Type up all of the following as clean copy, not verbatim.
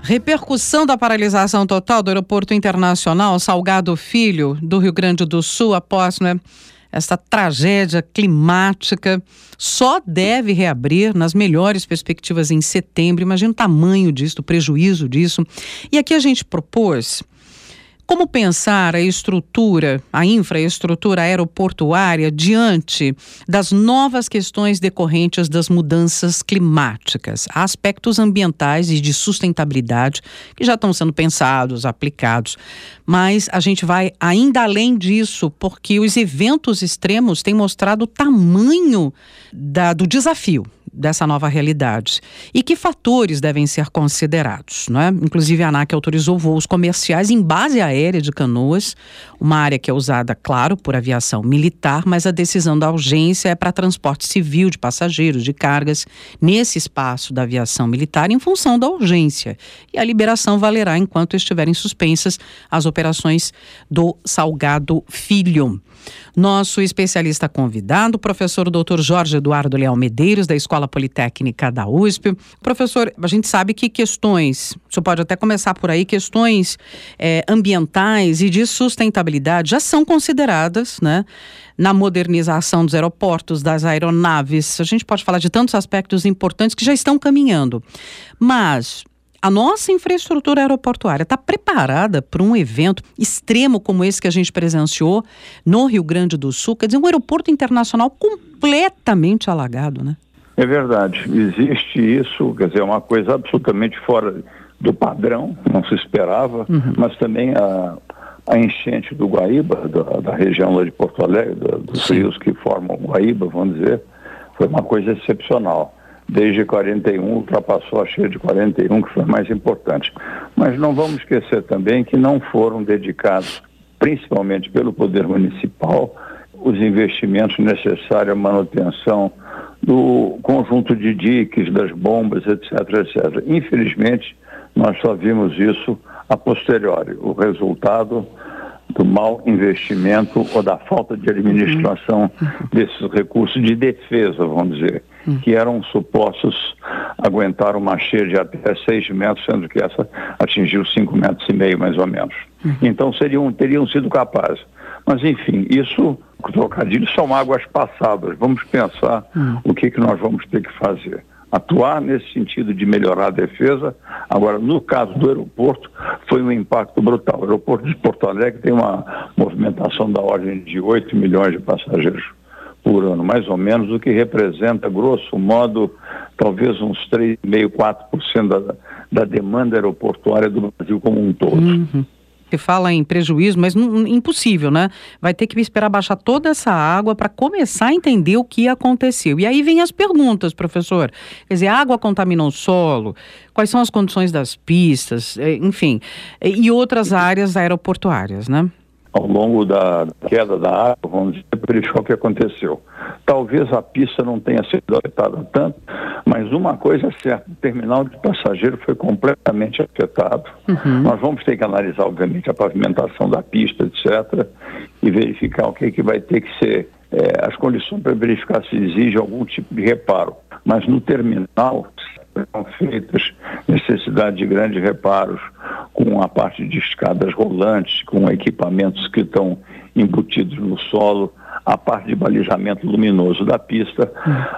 Repercussão da paralisação total do Aeroporto Internacional Salgado Filho, do Rio Grande do Sul, após esta tragédia climática, só deve reabrir nas melhores perspectivas em setembro. Imagina o tamanho disso, o prejuízo disso. E aqui a gente propôs como pensar a estrutura, a infraestrutura aeroportuária diante das novas questões decorrentes das mudanças climáticas. Há aspectos ambientais e de sustentabilidade que já estão sendo pensados, aplicados, mas a gente vai ainda além disso, porque os eventos extremos têm mostrado o tamanho do desafio dessa nova realidade. E que fatores devem ser considerados, não é? Inclusive a ANAC autorizou voos comerciais em base aérea de Canoas, uma área que é usada, claro, por aviação militar, mas a decisão da urgência é para transporte civil de passageiros, de cargas, nesse espaço da aviação militar em função da urgência. E a liberação valerá enquanto estiverem suspensas as operações do Salgado Filho. Nosso especialista convidado, o professor Dr. Jorge Eduardo Leal Medeiros, da Escola Politécnica da USP. Professor, a gente sabe que questões, o senhor pode até começar por aí, questões ambientais e de sustentabilidade já são consideradas, né, na modernização dos aeroportos, das aeronaves. A gente pode falar de tantos aspectos importantes que já estão caminhando. Mas a nossa infraestrutura aeroportuária está preparada para um evento extremo como esse que a gente presenciou no Rio Grande do Sul? Quer dizer, um aeroporto internacional completamente alagado, né? É verdade, existe isso, quer dizer, é uma coisa absolutamente fora do padrão, não se esperava, mas também a enchente do Guaíba, da região lá de Porto Alegre, dos rios que formam o Guaíba, vamos dizer, foi uma coisa excepcional. Desde 41, ultrapassou a cheia de 41, que foi mais importante. Mas não vamos esquecer também que não foram dedicados, principalmente pelo Poder Municipal, os investimentos necessários à manutenção do conjunto de diques, das bombas, etc., etc. Infelizmente, nós só vimos isso a posteriori, o resultado do mau investimento ou da falta de administração desses recursos de defesa, vamos dizer, que eram supostos aguentar uma cheia de até 6 metros, sendo que essa atingiu 5,5 metros, mais ou menos. Então teriam sido capazes. Mas, enfim, isso, trocadilhos, são águas passadas. Vamos pensar o que nós vamos ter que fazer. Atuar nesse sentido de melhorar a defesa. Agora, no caso do aeroporto, foi um impacto brutal. O aeroporto de Porto Alegre tem uma movimentação da ordem de 8 milhões de passageiros por ano, mais ou menos, o que representa, grosso modo, talvez uns 3,5%, 4% da demanda aeroportuária do Brasil como um todo. Você fala em prejuízo, mas impossível, né? Vai ter que esperar baixar toda essa água para começar a entender o que aconteceu. E aí vem as perguntas, professor. Quer dizer, a água contaminou o solo? Quais são as condições das pistas? Enfim, e outras áreas aeroportuárias, né? Ao longo da queda da água, vamos dizer, verificar o que aconteceu. Talvez a pista não tenha sido afetada tanto, mas uma coisa é certa, o terminal de passageiro foi completamente afetado. Nós vamos ter que analisar, obviamente, a pavimentação da pista, etc., e verificar o que vai ter que ser as condições para verificar se exige algum tipo de reparo. Mas no terminal são feitas necessidade de grandes reparos, com a parte de escadas rolantes, com equipamentos que estão embutidos no solo, a parte de balizamento luminoso da pista,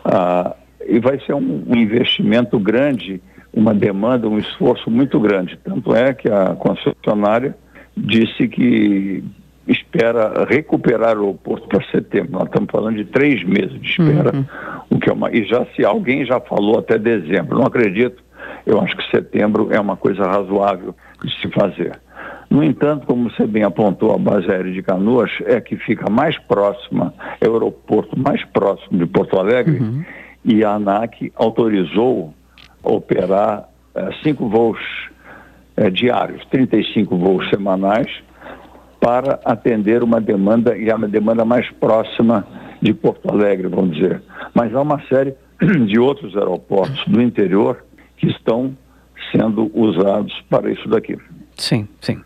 e vai ser um investimento grande, uma demanda, um esforço muito grande. Tanto é que a concessionária disse que espera recuperar o aeroporto para setembro. Nós estamos falando de 3 meses de espera, o que é se alguém já falou até dezembro. Não acredito. Eu acho que setembro é uma coisa razoável de se fazer. No entanto, como você bem apontou, a base aérea de Canoas é que fica mais próxima, é o aeroporto mais próximo de Porto Alegre, e a ANAC autorizou operar 5 voos diários, 35 voos semanais, para atender uma demanda, e é uma demanda mais próxima de Porto Alegre, vamos dizer. Mas há uma série de outros aeroportos do interior que estão sendo usados para isso daqui. Sim, sim.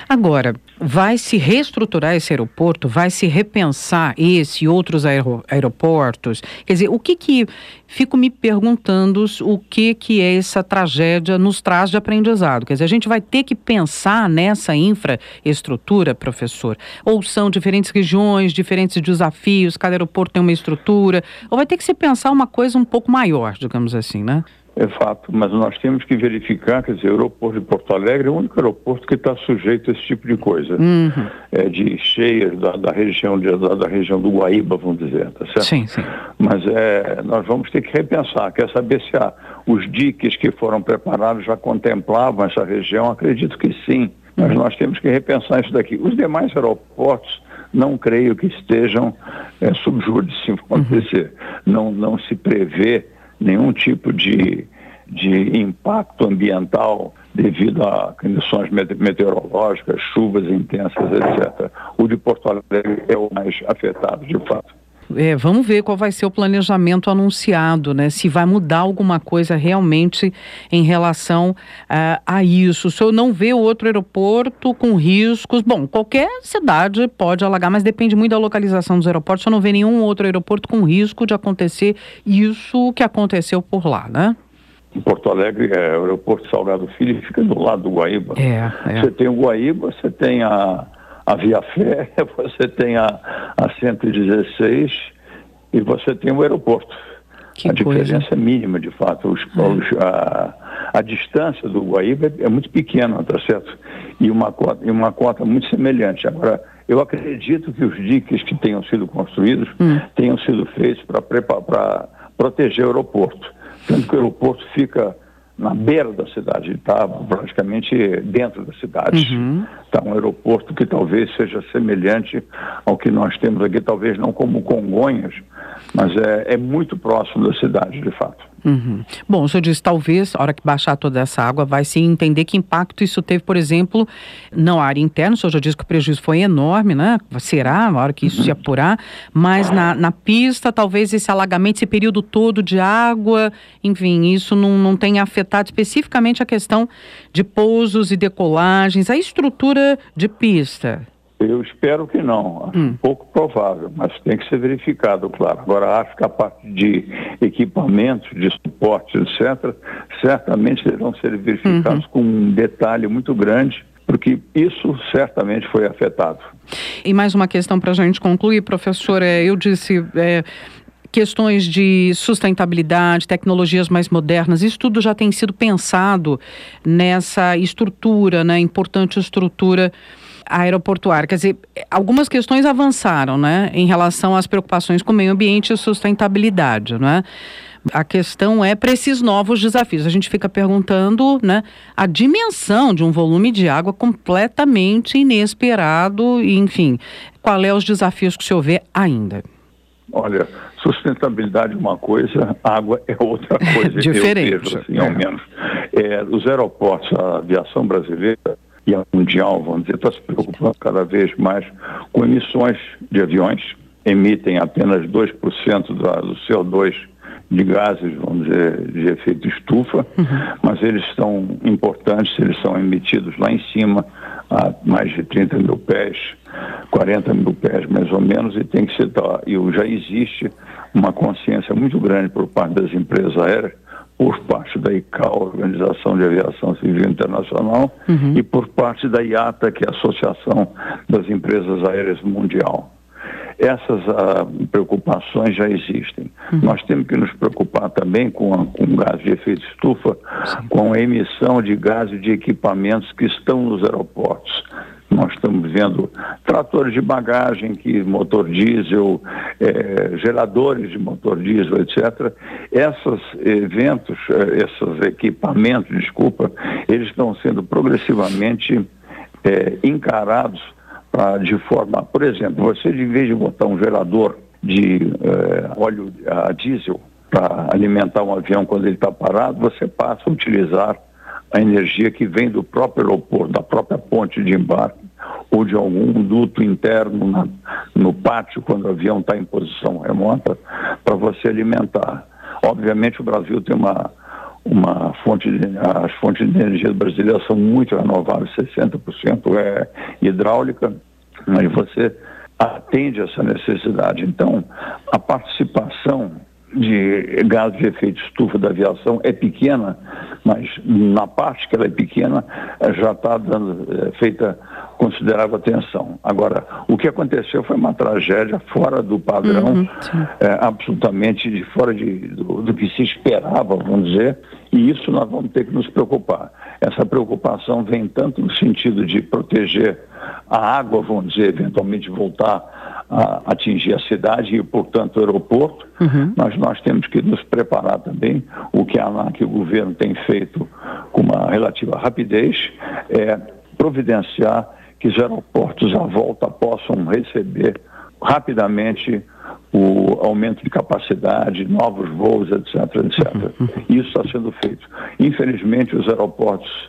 Agora, vai se reestruturar esse aeroporto? Vai se repensar esse e outros aeroportos? Quer dizer, fico me perguntando o que é essa tragédia nos traz de aprendizado? Quer dizer, a gente vai ter que pensar nessa infraestrutura, professor? Ou são diferentes regiões, diferentes desafios, cada aeroporto tem uma estrutura? Ou vai ter que se pensar uma coisa um pouco maior, digamos assim, né? É fato, mas nós temos que verificar, quer dizer, o aeroporto de Porto Alegre é o único aeroporto que está sujeito a esse tipo de coisa. De cheias da região do Guaíba, vamos dizer, tá certo? Sim, sim. Mas nós vamos ter que repensar, quer saber se os diques que foram preparados já contemplavam essa região? Acredito que sim, mas nós temos que repensar isso daqui. Os demais aeroportos não creio que estejam sob júdice se acontecer. Não se prevê nenhum tipo de impacto ambiental devido a condições meteorológicas, chuvas intensas, etc. O de Porto Alegre é o mais afetado, de fato. Vamos ver qual vai ser o planejamento anunciado, né? Se vai mudar alguma coisa realmente em relação a isso. O senhor não vê outro aeroporto com riscos? Bom, qualquer cidade pode alagar, mas depende muito da localização dos aeroportos. O senhor não vê nenhum outro aeroporto com risco de acontecer isso que aconteceu por lá, né? Em Porto Alegre, o aeroporto Salgado Filho fica do lado do Guaíba. Você tem o Guaíba, você tem a Via Fé, você tem a 116 e você tem o aeroporto. A diferença é mínima, de fato. A distância do Guaíba é muito pequena, tá certo? E uma cota muito semelhante. Agora, eu acredito que os diques que tenham sido construídos tenham sido feitos para proteger o aeroporto. Tanto que o aeroporto fica na beira da cidade, está praticamente dentro da cidade. Está um aeroporto que talvez seja semelhante ao que nós temos aqui, talvez não como Congonhas, mas é muito próximo da cidade, de fato. Bom, o senhor disse, talvez, na hora que baixar toda essa água, vai se entender que impacto isso teve, por exemplo, na área interna. O senhor já disse que o prejuízo foi enorme, né? Será, na hora que isso se apurar, mas na pista, talvez esse alagamento, esse período todo de água, enfim, isso não tenha afetado especificamente a questão de pousos e decolagens, a estrutura de pista. Eu espero que não, acho pouco provável, mas tem que ser verificado, claro. Agora, acho que a parte de equipamentos, de suporte, etc., certamente deverão ser verificados com um detalhe muito grande, porque isso certamente foi afetado. E mais uma questão para a gente concluir, professor, eu disse... questões de sustentabilidade, tecnologias mais modernas, isso tudo já tem sido pensado nessa estrutura, né, importante estrutura aeroportuária. Quer dizer, algumas questões avançaram, né, em relação às preocupações com o meio ambiente e sustentabilidade, né? A questão para esses novos desafios. A gente fica perguntando, né, a dimensão de um volume de água completamente inesperado, e, enfim, qual os desafios que o senhor vê ainda? Olha, sustentabilidade é uma coisa, água é outra coisa. Diferente. Eu vejo, assim, ao menos. Os aeroportos, a aviação brasileira e a mundial, vamos dizer, está se preocupando cada vez mais com emissões de aviões. Emitem apenas 2% do CO2 de gases, vamos dizer, de efeito estufa, mas eles são importantes, eles são emitidos lá em cima, a mais de 30 mil pés, 40 mil pés mais ou menos, e tem que ser, e já existe uma consciência muito grande por parte das empresas aéreas, por parte da ICAO, Organização de Aviação Civil Internacional, e por parte da IATA, que é a Associação das Empresas Aéreas Mundial. Essas preocupações já existem. Nós temos que nos preocupar também com gás de efeito estufa, com a emissão de gases de equipamentos que estão nos aeroportos. Nós estamos vendo tratores de bagagem, motor diesel, geradores de motor diesel, etc. Esses equipamentos, eles estão sendo progressivamente encarados de forma, por exemplo, você em vez de botar um gerador de óleo a diesel para alimentar um avião quando ele está parado, você passa a utilizar a energia que vem do próprio aeroporto, da própria ponte de embarque ou de algum duto interno no pátio quando o avião está em posição remota para você alimentar. Obviamente o Brasil tem as fontes de energia brasileiras são muito renováveis, 60% é hidráulica, mas você atende essa necessidade. Então, a participação de gases de efeito estufa da aviação é pequena, mas na parte que ela é pequena já está dando feita considerável atenção. Agora, o que aconteceu foi uma tragédia fora do padrão, absolutamente fora do que se esperava, vamos dizer, e isso nós vamos ter que nos preocupar. Essa preocupação vem tanto no sentido de proteger a água, vamos dizer, eventualmente voltar a atingir a cidade e, portanto, o aeroporto, mas nós temos que nos preparar também. O que a ANAC e o governo tem feito com uma relativa rapidez é providenciar que os aeroportos à volta possam receber rapidamente o aumento de capacidade, novos voos, etc. Isso está sendo feito. Infelizmente, os aeroportos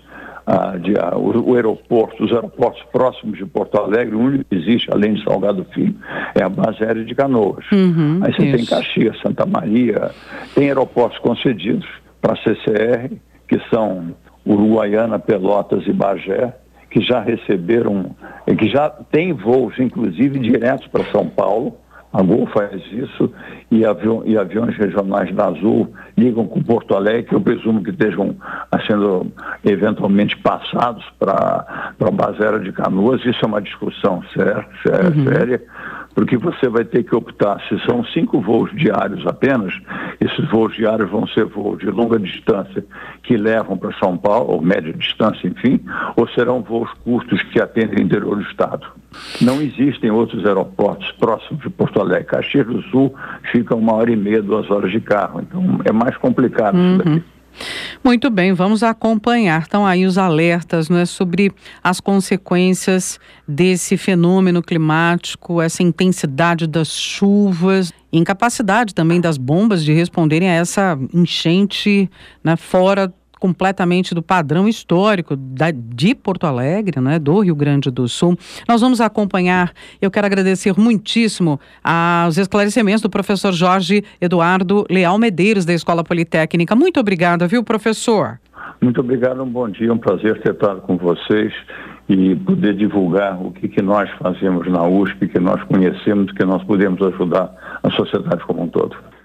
os aeroportos próximos de Porto Alegre, o único que existe, além de Salgado Filho, é a base aérea de Canoas. Aí você tem Caxias, Santa Maria, tem aeroportos concedidos para a CCR, que são Uruguaiana, Pelotas e Bagé, que já receberam, que já tem voos, inclusive, diretos para São Paulo. A Gol faz isso, e aviões regionais da Azul ligam com Porto Alegre, que eu presumo que estejam sendo eventualmente passados para a base aérea de Canoas. Isso é uma discussão séria, porque você vai ter que optar, se são 5 voos diários apenas, esses voos diários vão ser voos de longa distância que levam para São Paulo, ou média distância, enfim, ou serão voos curtos que atendem o interior do estado. Não existem outros aeroportos próximos de Porto Alegre. Caxias do Sul fica 1h30, 2 horas de carro, então é mais complicado isso daqui. Muito bem, vamos acompanhar. Então aí os alertas, né, sobre as consequências desse fenômeno climático, essa intensidade das chuvas, incapacidade também das bombas de responderem a essa enchente, né, fora completamente do padrão histórico de Porto Alegre, né, do Rio Grande do Sul. Nós vamos acompanhar. Eu quero agradecer muitíssimo aos esclarecimentos do professor Jorge Eduardo Leal Medeiros, da Escola Politécnica. Muito obrigada, viu, professor? Muito obrigado, um bom dia, um prazer ter estado com vocês e poder divulgar o que nós fazemos na USP, que nós conhecemos, que nós podemos ajudar a sociedade como um todo.